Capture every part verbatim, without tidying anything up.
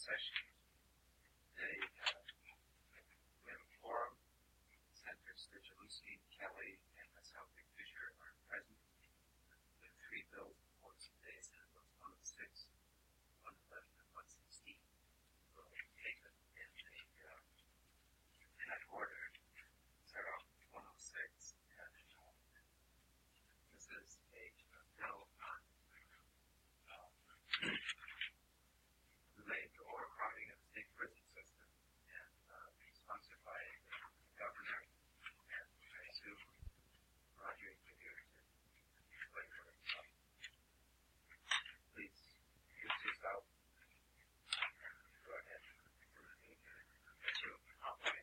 session. They, uh, we have a forum. Senator Sturgeluski, Kelly, and myself, Dick Fisher, are present. There are three bills before us today, Senate Bills one oh six, one eleven, and one sixteen. We'll take them in the, uh, in that order. Start off with one oh six, and uh, this is a uh, bill on uh, related to overcrowding of the state prison system, and uh, sponsored by the governor. And I assume Roger is here to explain what it's about. Please introduce yourself. Go ahead. That's you. Okay.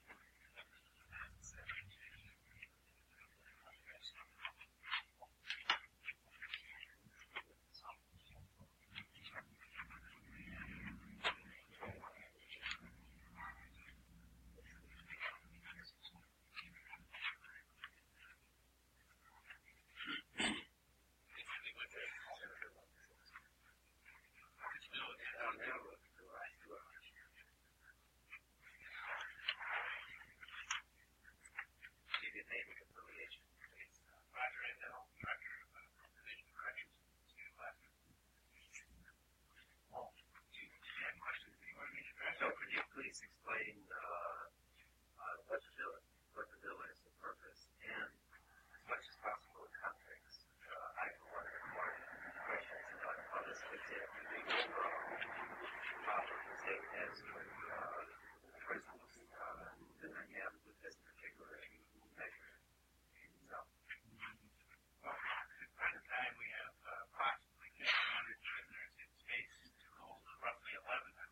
Please explain uh, uh, what the bill, what the bill is, the purpose, and as much as possible the context. Uh, I have one or more questions about how this fits in with the overall problem the state has with uh, prisons uh, that I have with this particular measure. So, well, at the time we have uh, approximately fifteen hundred prisoners in space to hold roughly eleven hundred.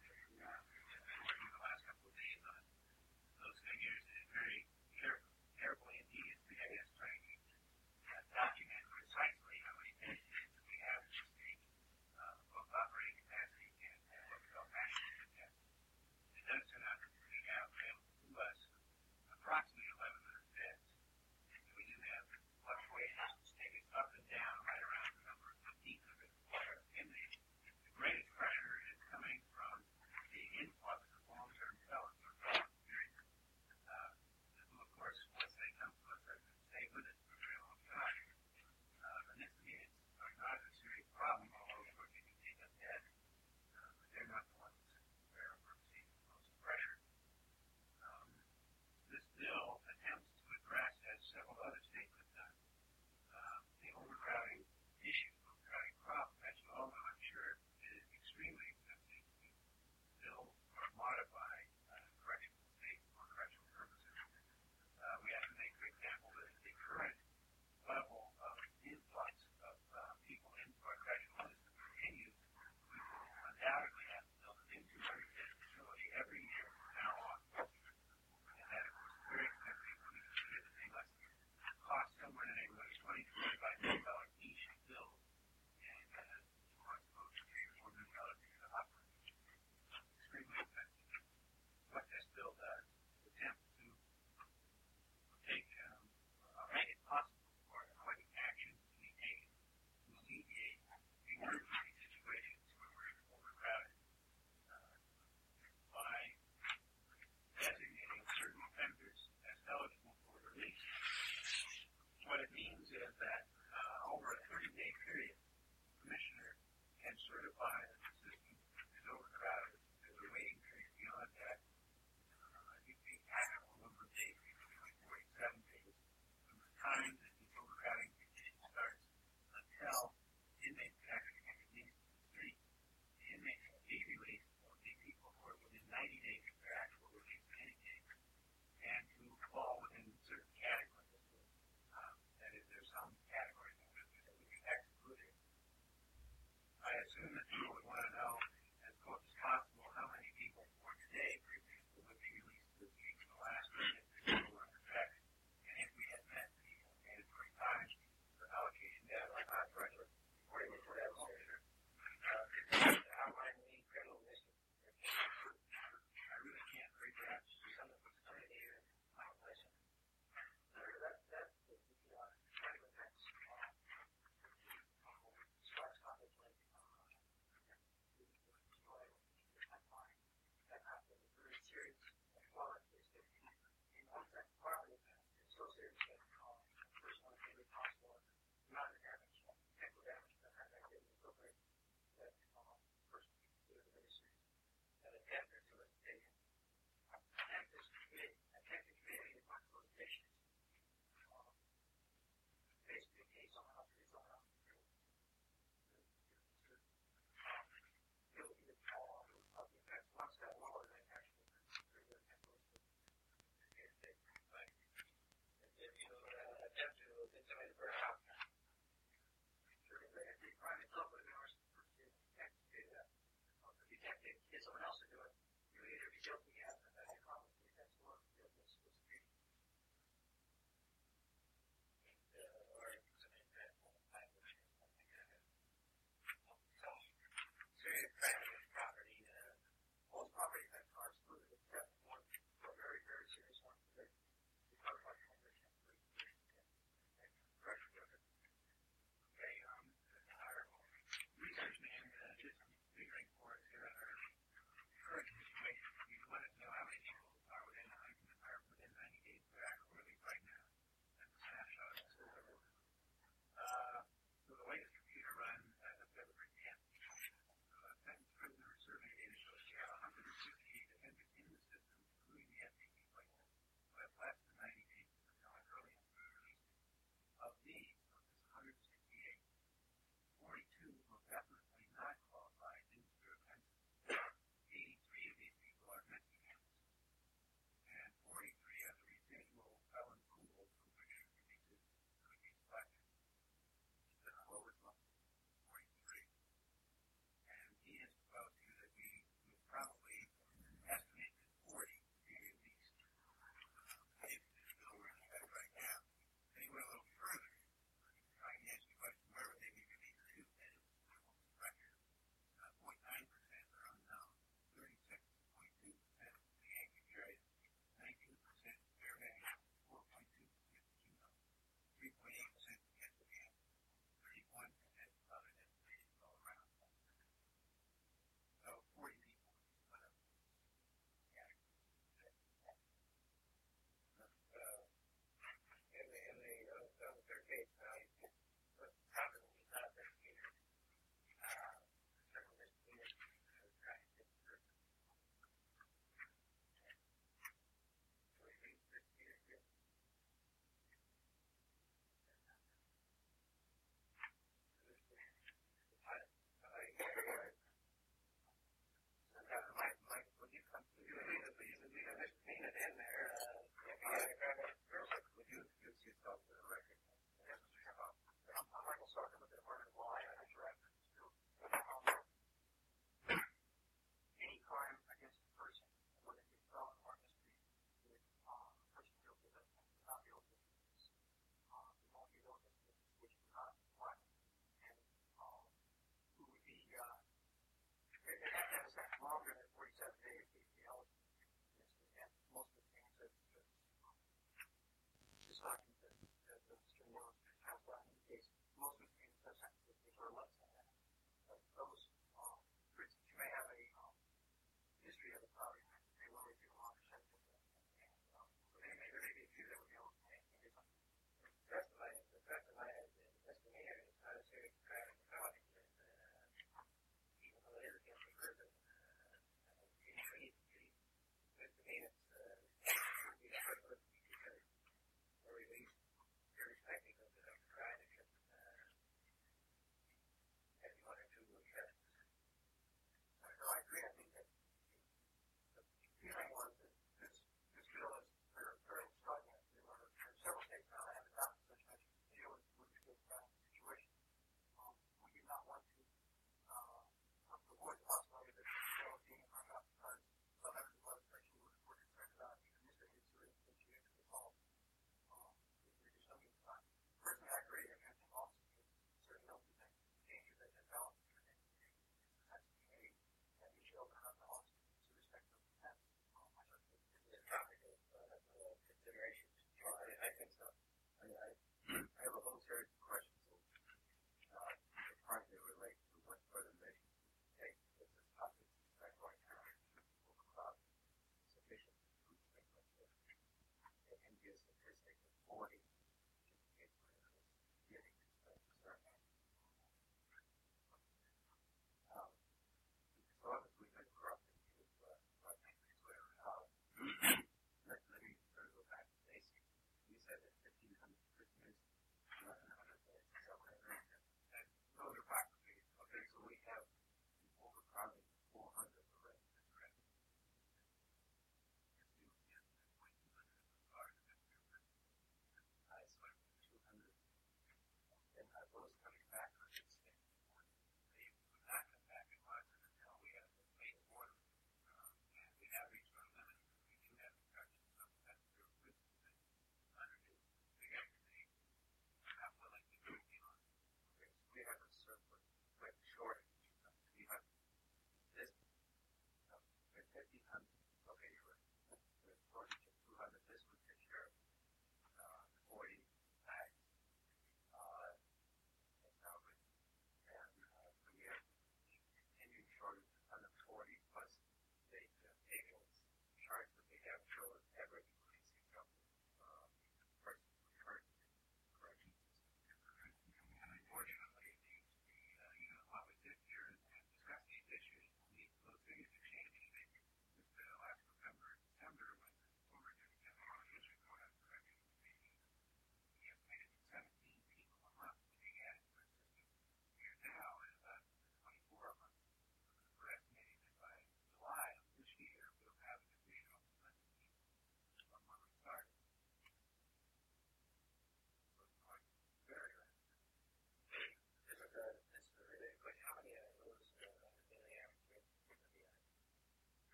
Those figures is very careful, careful indeed, I guess, trying to uh, document precisely how many patients we have in the state, uh, both operating capacity and what we call national capacity. It does turn out that we have available to us approximately eleven hundred beds. And we do have fluctuations take us up and down right around the number of fifteen hundred inmates. The greatest pressure is coming from the influx of long-term felons. Once they come to us, they're going to stay with us for a very long time. Uh, and this means are not a serious problem, although of course they can take up debt, uh, but they're not the ones where we're receiving the most pressure. Um, this bill attempts to address, as several other states have done, uh, the overcrowding issue, overcrowding problem. As you all know, I'm sure, it is extremely expensive to build or modify uh, correctional states for correctional purposes. Uh, we have to make, for example, that the current level of influx of uh, people into our correctional system continues. We will undoubtedly have to build a new two hundred bed facility every year from now on. And that, of course, is very expensive. We consider that they must cost somewhere in the neighborhood of twenty to twenty-five million dollars each to build. And uh, of course, about three or four million dollars to operate. Extremely expensive. What this bill does is attempt to take, um, uh, make it possible for quick actions to be taken to alleviate emergency situations where we're overcrowded uh, by designating certain offenders as eligible for release. What it means is that uh, over a thirty-day period, the commissioner can certify that the system is overcrowded. There's a waiting period beyond that. Uh, you can tackle a number of days, forty-seven days from the time that the overcrowding condition starts until inmates can actually get released to the street. The inmates will be released will be people who are within ninety days of their actual release in any case, and who fall within certain categories. Um, that is, there's some categories that would be excluded. I assume that you would want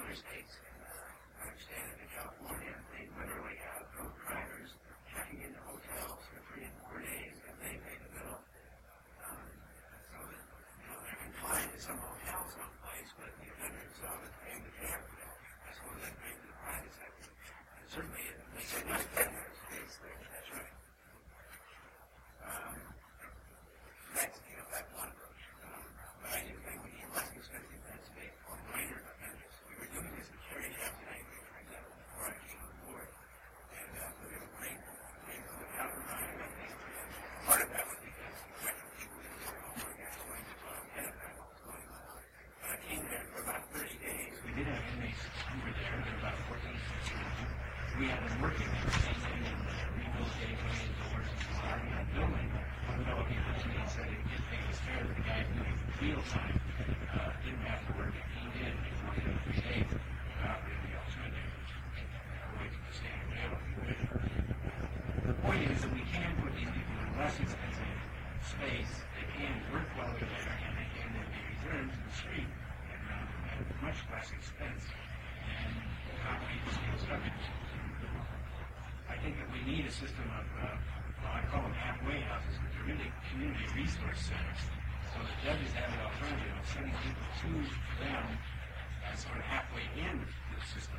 other states. I understand that in California, they literally have drunk drivers checking into hotels for three and four days, and they pay the bill. Um, so that, you know, they're confined to some hotel someplace, but the offender himself is paying the cab bill. That's what they bring to the private sector. And certainly, they say not in the United States, that's right. Um, that's, you know, that's one approach. Um, but I do think we need less expensive beds made for minor offenders. We were doing this in Cherry Hill tonight, for example, before I came on board. And uh, we were bring, bring the powder on and everything. Part of that was because the correctional people didn't get homework and going to well ahead of that what was going on. But I came there for about thirty days. We did have inmates who were there. There were about fourteen, fifteen. We had been working there, painting and rehabilitating the doors and wiring and building. One fellow came up to me and said he didn't think it was fair that the guy who did field time uh, didn't have to work, and he did. He worked every day without really the alternative. Away from the standard jail if you wish. The point is that we can put these people in less expensive space. They can work while they're there, and they can then be returned to the street at, uh, at much less expense and accommodate the steel structures. I think that we need a system of, uh, well, I call them halfway houses, but they're really community resource centers. So the judges have the alternative of sending people to them as sort of halfway in the system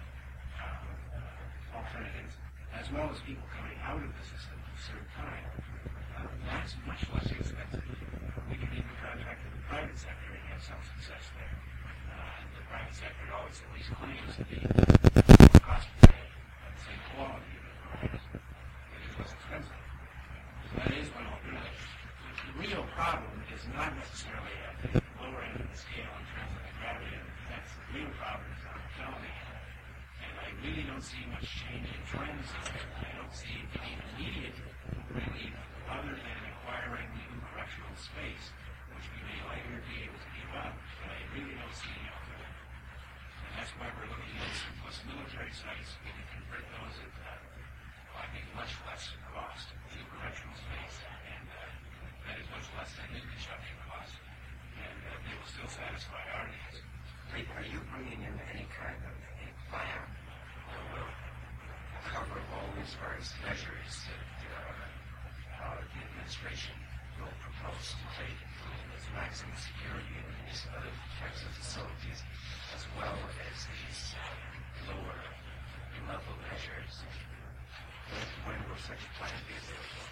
uh, alternatives, as well as people coming out of the system to serve time. Uh, that's much less expensive. We can even contract with the private sector and have some success there. Uh, the private sector always at least claims to be more cost effective at the same quality. It is less expensive. So that is one alternative. The real problem is not necessarily at the lower end of the scale in terms of the gravity of the defense. The real problem is on the felony end. And I really don't see much change in trends there. I don't see any immediate relief other than acquiring new correctional space, which we may later be able to give up. But I really don't see any alternative. And that's why we're looking at surplus military sites. We can convert those at uh, I think much less cost to correctional space, and uh, that is much less than new construction costs, and uh, they will still satisfy our needs. Are you bringing in any kind of a plan that will cover all these various measures that uh, uh, the administration will propose to take, including this maximum security and these other types of facilities, as well as these uh, lower level measures? When will such a plan be available?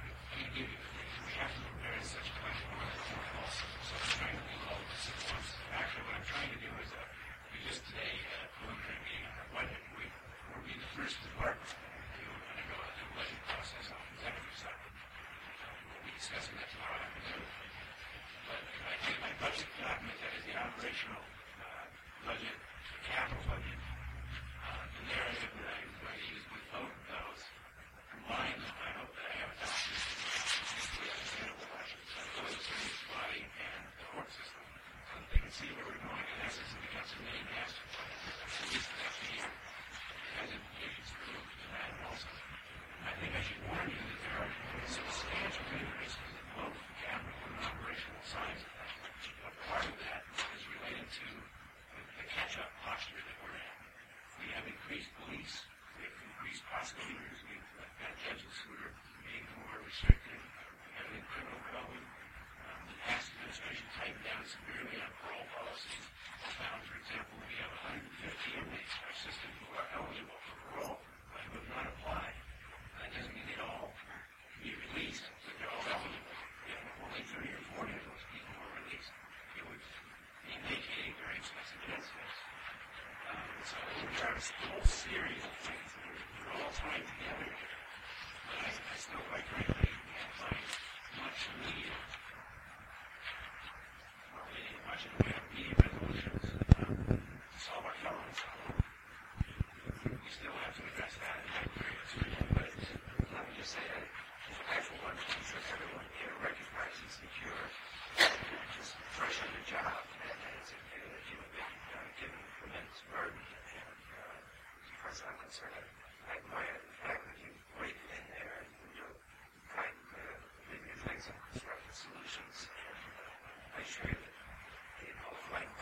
We have to prepare such a plan also. So I'm trying to do all of this at once. Actually, what I'm trying to do is, uh, we just today had a preliminary meeting on our budget. We will be the first department to undergo a new budget process on the executive side. We'll be discussing that tomorrow afternoon. But I think my budget document, that is the operational uh, budget, the capital budget, uh, the narrative that I'm going to use with both of those combined, I hope that I have a document that is understandable for the service body and the court system, so that they can see where we're going. In essence, it becomes a mini master plan, at least the next year. It has implications for that also. I think I should warn you that there are substantial increases in both the capital and operational sides of that. But part of that is related to the, the catch-up posture that we're in. We have increased police, we have increased prosecutors, we've got judges who are being more restrictive, we have a criminal code. Um, the past administration tightened down severely on parole policies. We found, for example, we have one hundred fifty inmates in our system who are eligible for parole, but who have not applied. That doesn't mean they all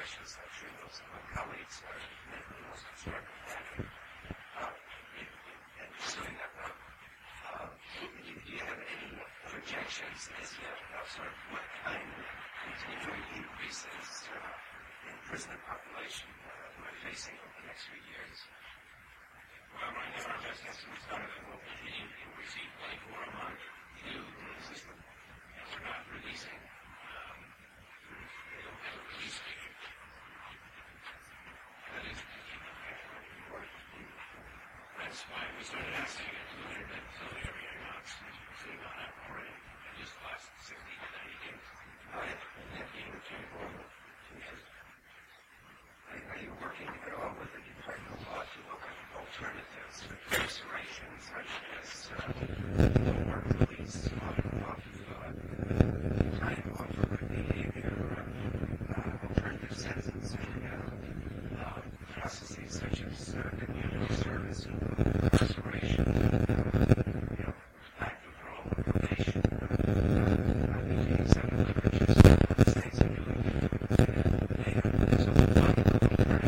questions I'm sure most of my colleagues are making most constructive that. Uh, and pursuing that route. Uh, do you have any projections as yet about sort of what kind of continuing increases uh, in prisoner population uh, we're facing over the next few years? Well, right now our best estimates are that we'll continue to receive twenty-four a month new to the system. And we're not releasing. Um, they don't have a release date. That is the key report. That's why we started asking if we had been filling every eight months. We're sitting on that already in just the last sixty to ninety days. Right. And that being twenty-four. Yes. Are you working at all with the Department of Law to look at alternatives to incarceration, such as uh, work release, off uh, time off for behavior, uh, alternative sentencing, uh, uh, processes such as uh, community service, incarceration, uh, you know, active parole, probation, uh, I think these are the leverages that the states are doing. And so we're talking about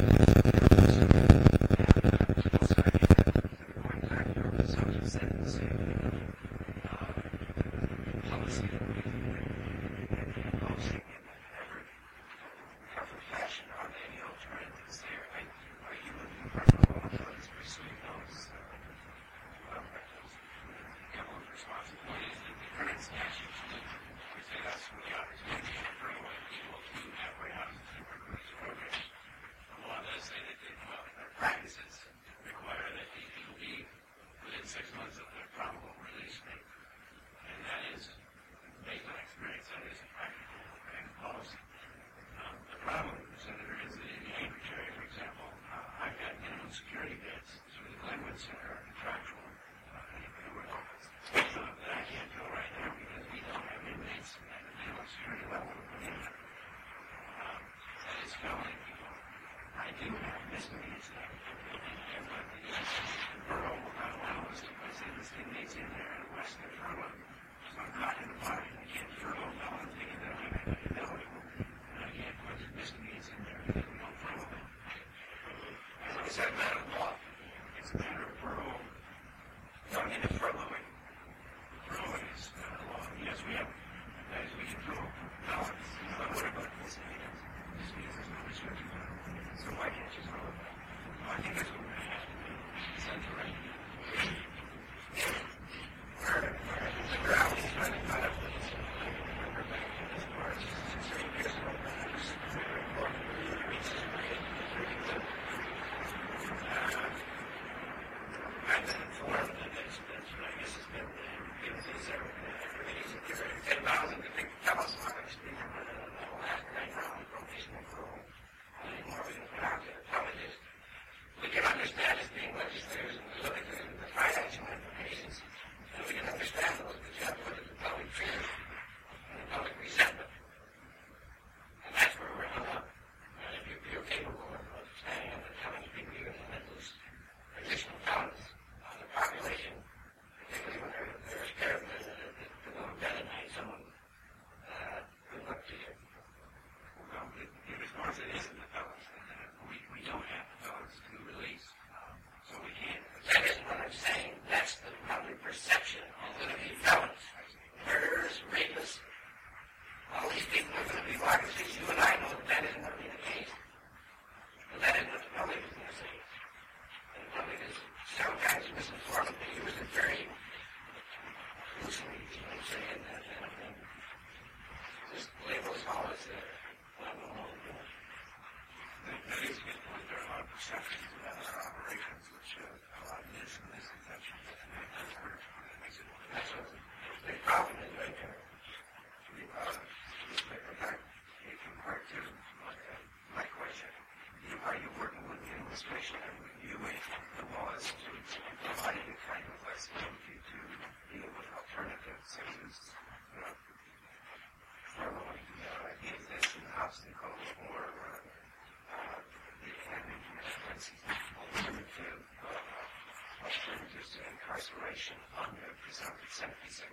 incarceration under presumptive sentencing.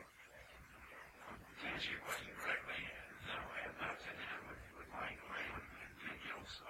To answer your question correctly, no, I have not sat down with, with Mike or anyone in details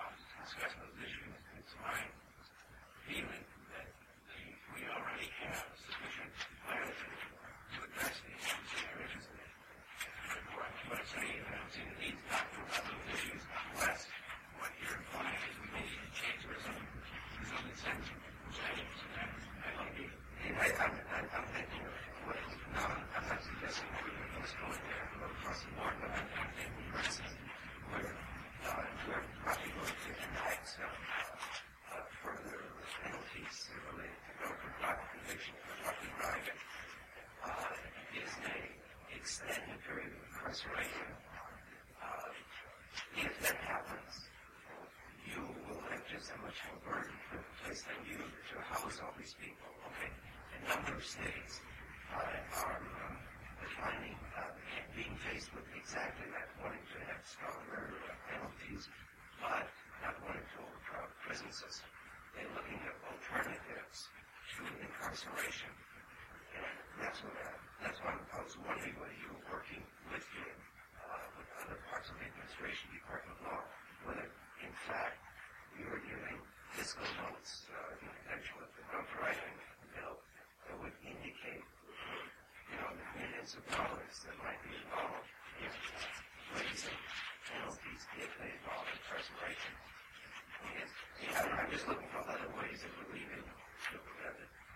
enact some uh, further penalties related to government private conviction for drunken driving uh, is they extend the period of incarceration. Uh, if that happens, you will have just that much more burden for the place than you to house all these people. Okay, a number of states uh, are uh, finding uh, being faced with exactly that, wanting to have stronger uh, penalties, but not wanting to overcrowd the prison system. They're looking at alternatives to incarceration, and that's what I, that's why I was wondering whether you were working with you uh, with other parts of the administration, Department of Law, whether in fact you were giving fiscal notes uh, in connection with the drunk driving bill that would indicate, you know, the millions of dollars that might be involved if raising penalties if they involve incarceration. And, yeah, I'm just looking for other ways of relieving the, uh,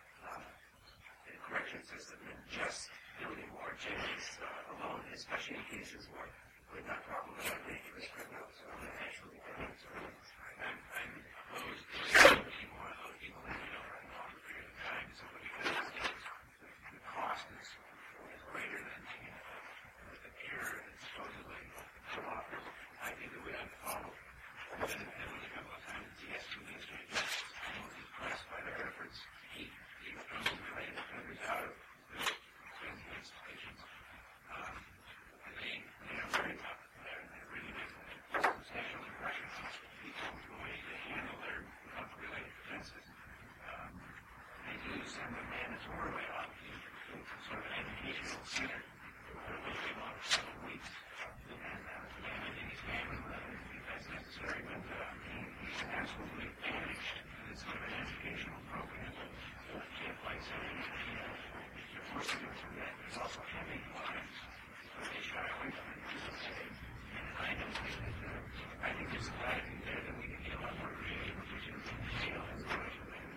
the correction system than just building more jails uh, alone, especially in cases where we're not talking about dangerous criminals or potentially dangerous criminals. I'm, I'm opposed to looking more at those people that you know for a longer period of time, simply because the cost is, is greater than the, uh, the cure that supposedly offers. I think that we have to follow the penalty a couple of times. The S two Ministry of Justice was impressed by their efforts to keep these drug-related offenders out of the prison institutions. Um, they, they are very tough. They're, they're really making substantial impressions on people the way they handle their drug-related offenses. Um, they do send them mandatorily out to sort of an educational center for a little long several weeks. And uh, managing his family if that's necessary, but uh, he's absolutely managed this sort of an educational program to take place. And you're forcing them through that. There's also heavy fines when they shy away from it. And I don't think that uh, I think there's a lot of things there that we can get a lot more creative, which is, you know, as much of it.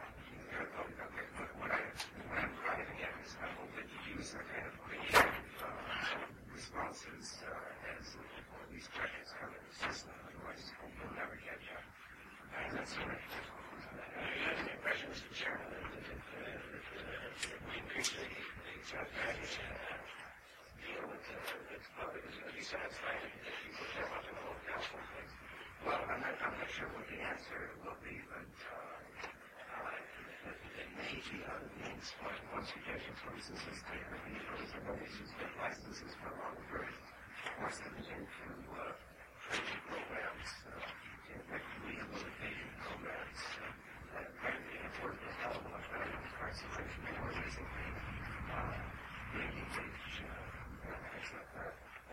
Okay, but what, I, what I'm driving at is I hope that you use that kind of creative uh, responses uh, as these pressures come in the system, otherwise you'll never catch up. And that's sort of the impression, Mister Chairman, that we appreciate the judge deal with the public is going to be satisfied that people show up in the whole council things. Well, I'm not, I'm not sure what the answer will be, but uh, uh, it may be other means. Once you get your licenses clear, and you notice that nobody's get licenses for long periods, force them into uh, training programs, uh, rehabilitation programs, uh, that frankly have worked a hell of a lot better than incarceration or basically uh, making wage uh, excellent uh,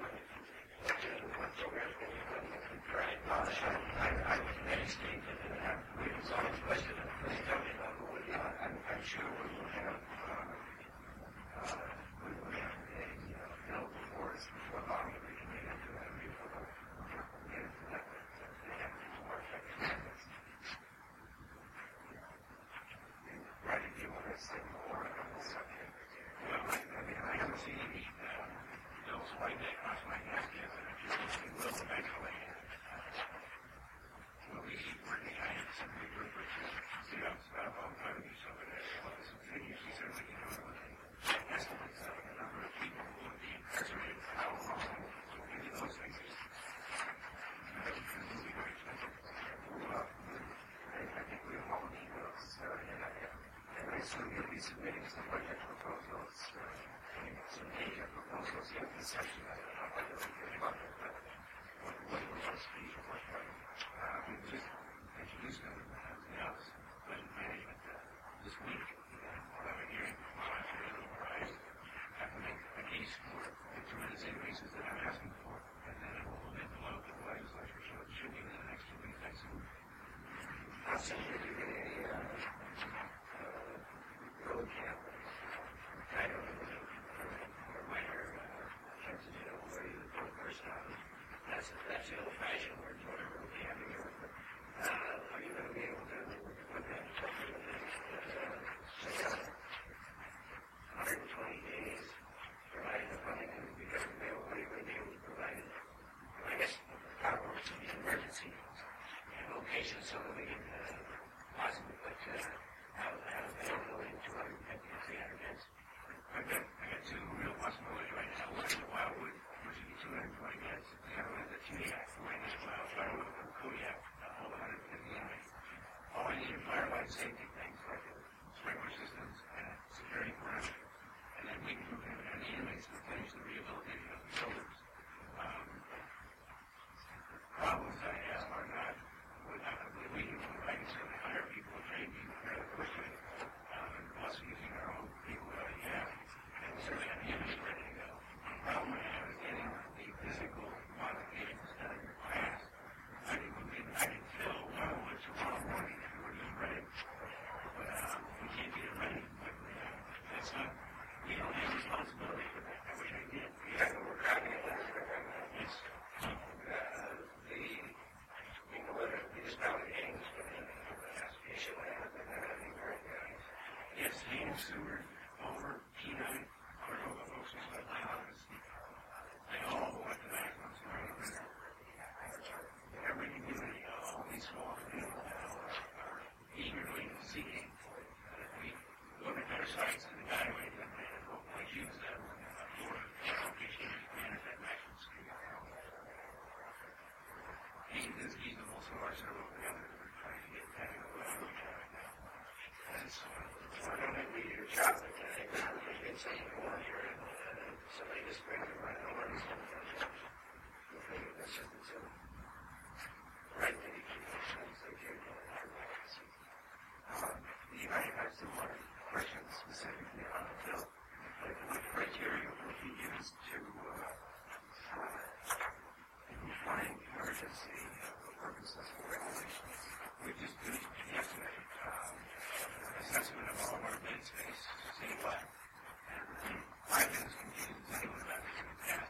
one program that we've done right. I, I would educate that they have to resolve the question of please tell me about who would uh, I'm, I'm sure we will have uh, uh, we will have a uh, bill before us before long that we can get into that before get into that they have to be more effective methods. Right, if you want to say more on the subject. Well, I, I mean, I haven't seen any uh, bills like that across my desk yet, but I'm sure we will eventually. We'll be working on it, some big group of see how it's about all the time, so that there's a lot of some figures we certainly can do with estimates of the number of people who would be incarcerated for how long, so we'll give you those things. That would be very expensive. Well, I, I think we all need those, uh, and I, and I assume you'll be submitting some budget proposals, uh, some data proposals in this session. I don't know whether we can about it, but what, what will those be? What, uh, we just introduced them to the House Budget Management uh, this week. We'll have a hearing after the rise. Have to make a case for the tremendous increases that I'm asking for, and then it will then flow to the legislature, so it should be in the next two weeks, next week. I'll send you a uh, uh, road camp. I don't know where uh, to do patients so that we can uh, possibly put uh, have, have availability to two hundred fifty to three hundred beds. I've got, I got two real possibilities right now. One is Wildwood, which would be two hundred twenty beds. The other one is the T-Act, right as well. Wildwood and Kodiak, uh, all one hundred fifty units. All I need are fire-life safety things like sprinkler systems and security parameters. And then we can move in and the inmates to finish the rehabilitation of the buildings. Um, problems I have are not without that we can I can certainly hire people and train people fairly quickly. Um, and plus using our own people that we have. And certainly have the inmates ready to go. The problem I have is getting the physical modifications done in your class. I can move in, I can fill Wildwood tomorrow morning if we were just ready. But um, we can't get it ready quickly. That's not we don't have responsibility for that. I wish I did. We have to work out against that. Yes. Uh, the, we know whether we just found the games for the investigation lab, and that I think very good. Yes, he and Seward over P nine, Cordova folks who spent my office. They all went to that once in a while. Every community, all these small people are eagerly seeking that we look at their sites and evaluate them. Use them for application and that maximum scale. He is he's also our several of the others we're trying to get technical out of right now. And so I don't think we do a job like that. I think there's been something more here and uh, somebody just brings it right over and something like that. I think that's just the right thing to keep things like you're doing. Um, you might have some more questions specifically on the bill. What criteria would be used to uh, define emergency for purposes of regulations? We just did yesterday um, assessment of all of our bed space statewide. And I've been as confused as anyone about this in the past.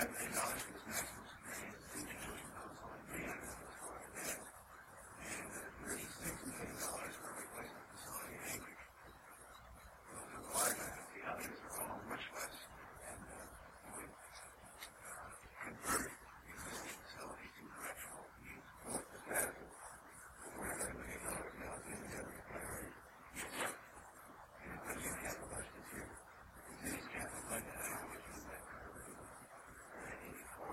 Thank you.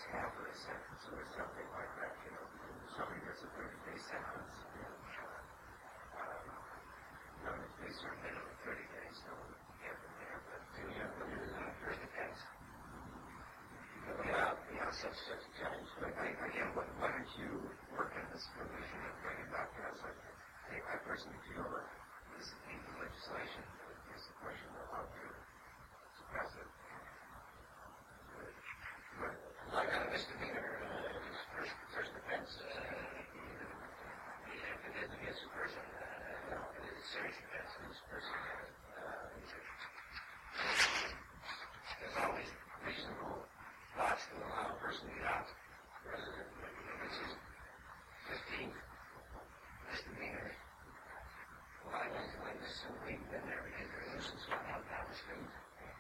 half of a sentence or something like that, you know. Somebody gets a thirty-day sentence. Um, you know, if they serve minimum thirty days, so get them there, but you know, it depends. Yeah, yeah, such such a challenge. But I, again, why, why don't you work on this provision and bring it back to us? I, I personally feel that this is the legislation. There's a question of how to suppress it. But like on a misdemeanor, uh, first, first offense, uh, if it is against a person, uh, no, it is a serious offense against a person. Uh, there's always reasonable thoughts to allow a person to get out rather than, you know, this is fifteen misdemeanor. Well, I don't like this, and we've been there because there's a nuisance going on down the street.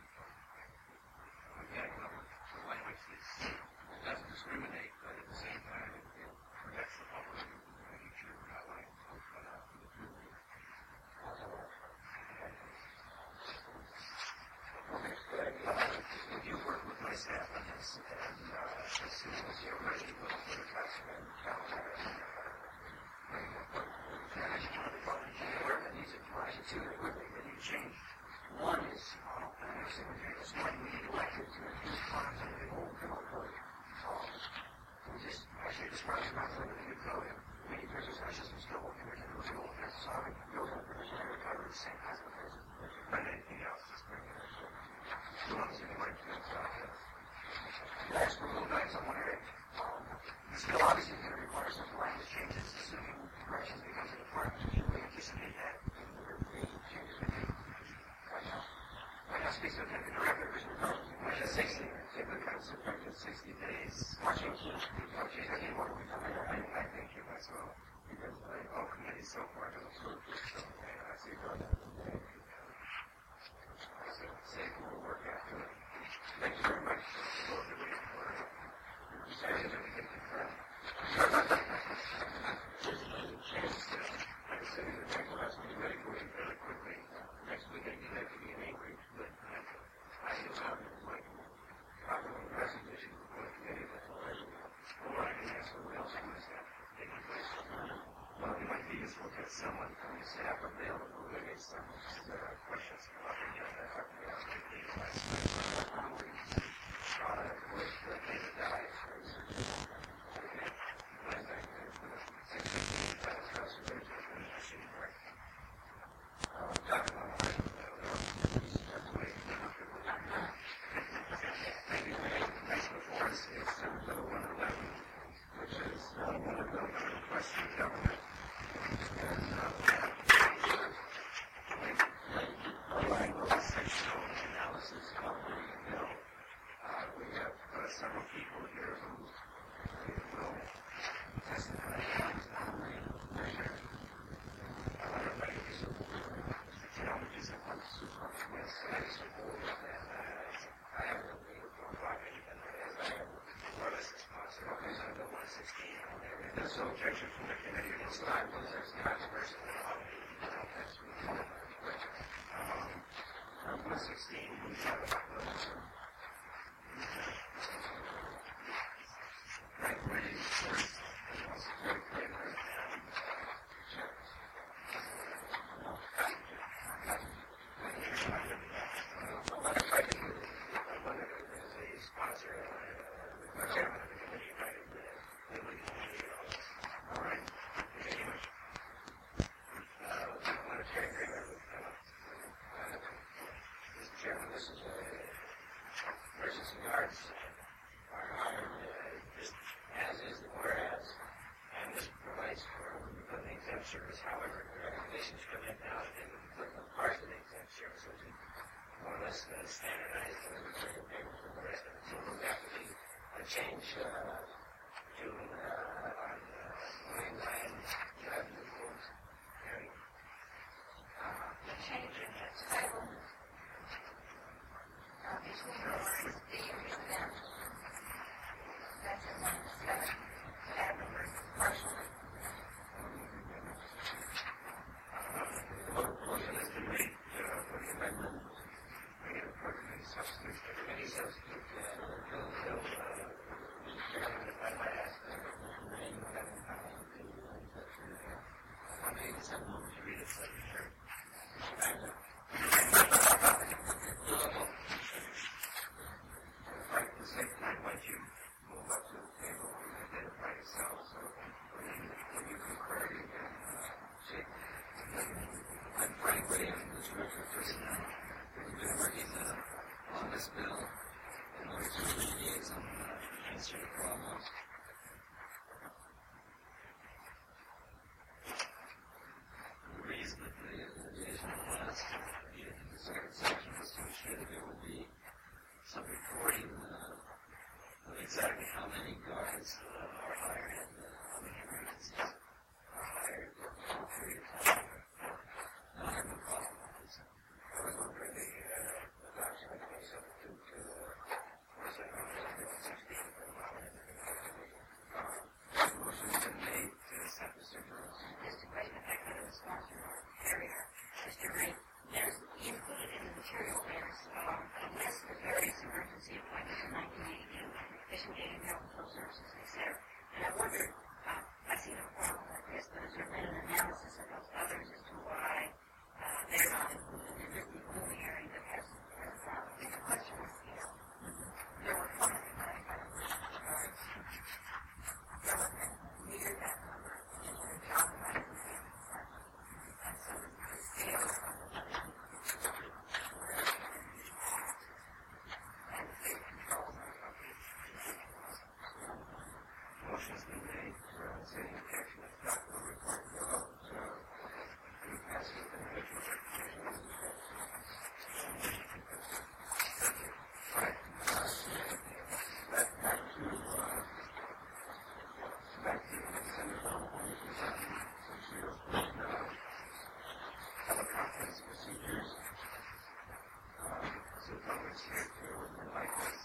Again, the language is, it doesn't discriminate, but at the same time, it, it protects the public, making sure we're not like, okay, good. Uh, if you work with my staff on this, and uh, as soon as you're ready, we'll put a classroom calendar. Wherever needs it, try to do it quickly, then you change. One is, uh, this morning we elected to reduce funds in the old criminal code. Um, we just actually described it as a new code. We need to exercise some skill working with the rule. That's how we build up the recovery the same as the person. But anything else, just bring it in. As long as you can write things out. You ask for a little guidance on one area. Um, this bill obviously is going to require some language changes, assuming corrections becomes a department. We anticipate that in the changes we make. Right now. Right now, speaks of the director, which we're going to sixty. If it becomes effective sixty days. March eighteenth. March eighteenth. I think what we come here, I, I think you as well. Because the whole committee so far has approved this. So, I see you going that today. So, safe will work after it. Thank you very much for the work that we have for you. Sorry that we can confirm. There's another chance to, like I said, the next class will be ready for you very quickly. Next week, I think that could be an angry, but I still have it like proper presentation for the committee that's already. Or I can ask someone else who is that taking place. Well, it might be useful to have someone from the staff available who has some uh, questions about the agenda. I talked about the meeting last night. Uh, with uh, David Dye, for instance. Last night, six fifteen, that was House of Education, I see it right. Uh, talking about the that's the way it's done. Thank you. Next before us is Senate Bill one eleven, which is uh, one of the requests of the government. And uh, applying the sectional analysis of the bill. Uh, we have uh, several people here who will testify on the measure. Uh, everybody is the challenges that one supervisor with studies support, and uh, I have a little more project than as I have more or less responsive. Okay, so Bill one sixteen. If there's no objection from the committee, we'll start with there's controversy about it. Um, one sixteen, we talk about those. Right, ready first. Very clear. All right. Thank you much. Uh, I want to take a Mister Chairman, this is a motion's been made for city objection is not the required vote, so we pass with individual recognition. Right. Back, back to, uh, back to the Senate teleconference procedures. Um, so Thomas here to invite us.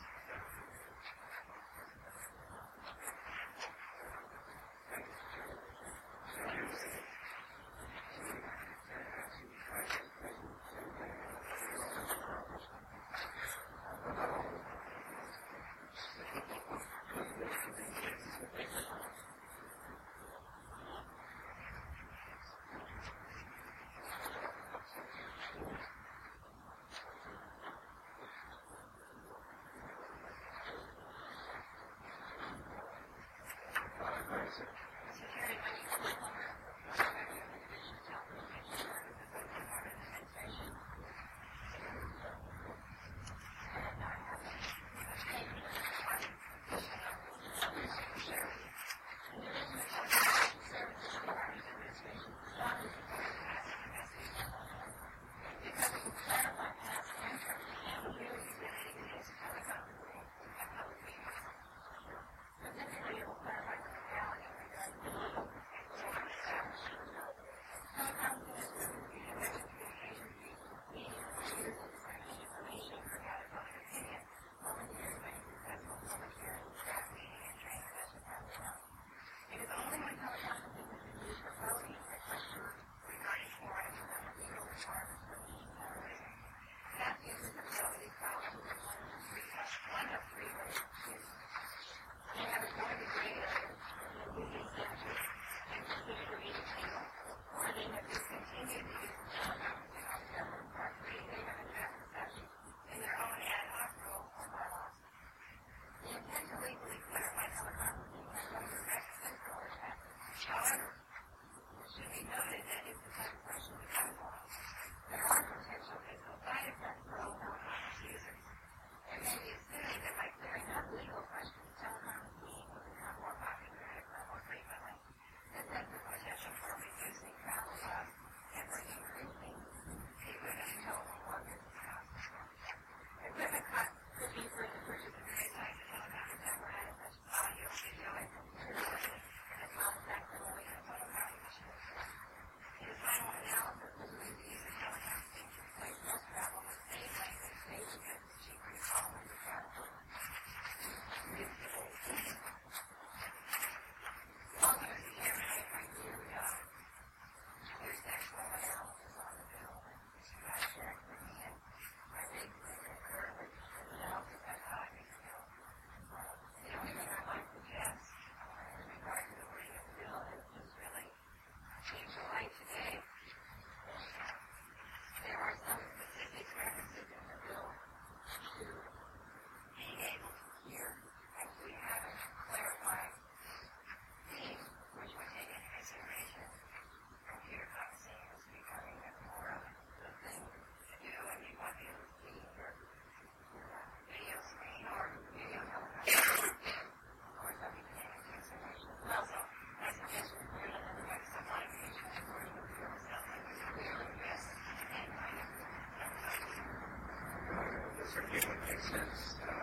Certainly would make sense. Uh,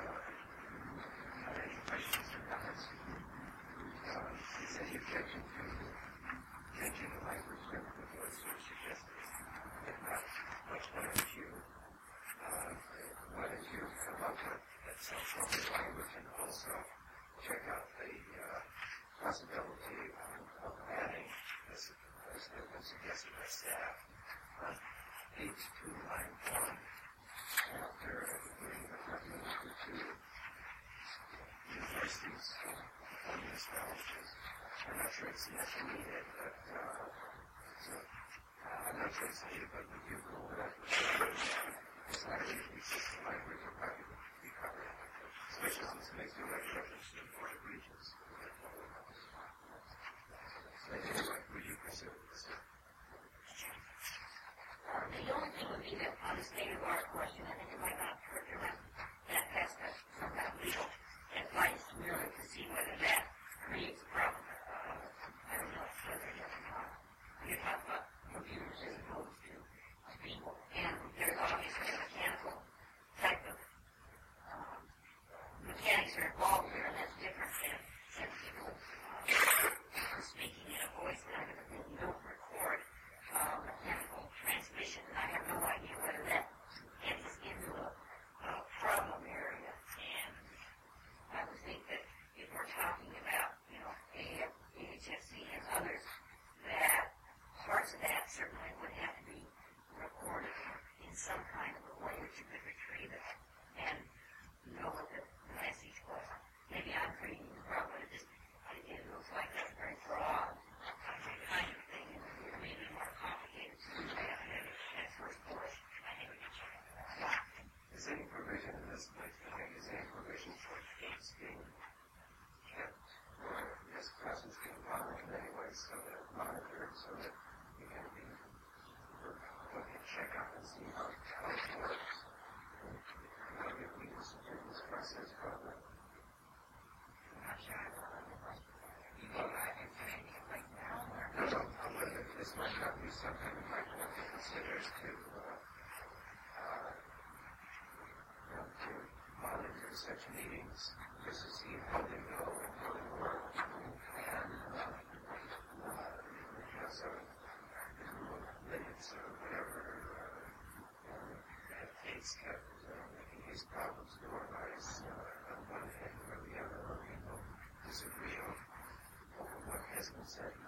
any questions or comments? Uh, is any objection to changing the language that the voice was suggested? If not, why don't you, uh, why don't you come up with that self-help language and also check out the uh, possibility of, of adding, as has been suggested by staff, on page two, line one. After agreeing with reference to two universities or municipalities. I'm not sure it's necessarily needed, but uh, so, uh, I'm not sure it's needed, but we do go with that. It's not really consistent language or probably be covered, especially since it makes direct reference to the Board of Regents. So anyway, would you pursue this? Uh, the only thing would be that on the state of our question, I think it might not hurt to have that as some kind of legal advice, really, to see whether that creates meetings just to see how they go and how they work. And, uh, uh, you know, so limits or whatever uh, uh, takes care of uh, making these problems go arise uh, on one hand or the other, or people disagree on what has been said.